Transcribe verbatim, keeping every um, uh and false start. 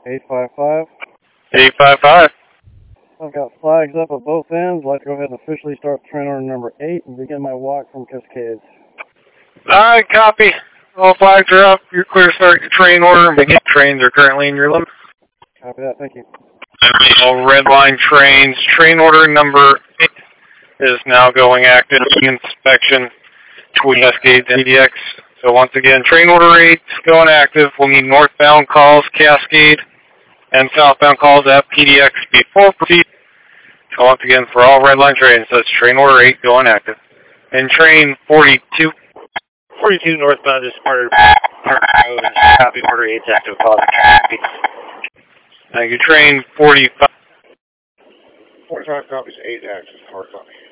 eight five five. eight five five. I've got flags up at both ends. I'd like to go ahead and officially start train order number eight and begin my walk from Cascades. Alright, copy. All flags are up. You're clear to start your train order. Begin trains are currently in your limit. Copy that, thank you. All red line trains. Train order number eight is now going active. Inspection between Cascades and P D X. So once again, train order eight going active. We'll need northbound calls, Cascade, and southbound calls at P D X before proceed. So once again, for all red line trains, that's train order eight going active. And train forty-two. forty-two northbound is smarter. Copy order eight active call. Thank you. Train forty-five. forty-five copies, eight active, hard copy.